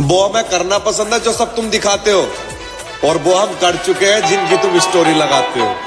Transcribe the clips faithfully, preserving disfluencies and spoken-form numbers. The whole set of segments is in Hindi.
वो हमें करना पसंद है जो सब तुम दिखाते हो, और वो हम कर चुके हैं जिनकी तुम स्टोरी लगाते हो।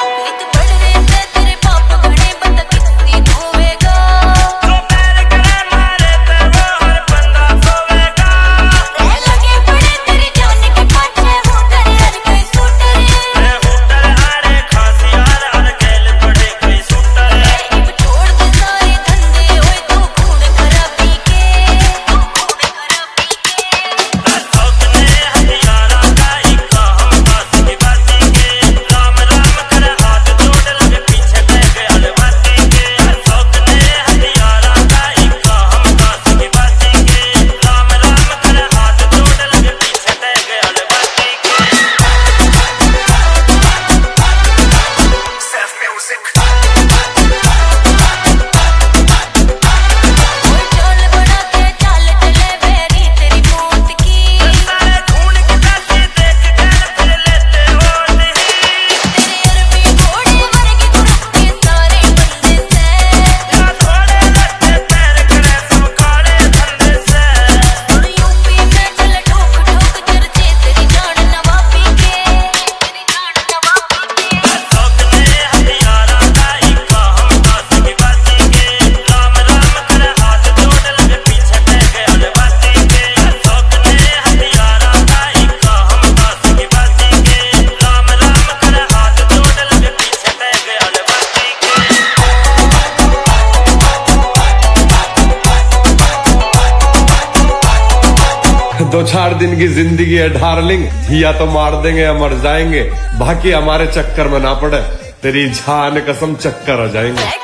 दो चार दिन की जिंदगी है डार्लिंग, या तो मार देंगे या मर जाएंगे, बाकी हमारे चक्कर में ना पड़े, तेरी जान कसम चक्कर हो जाएंगे।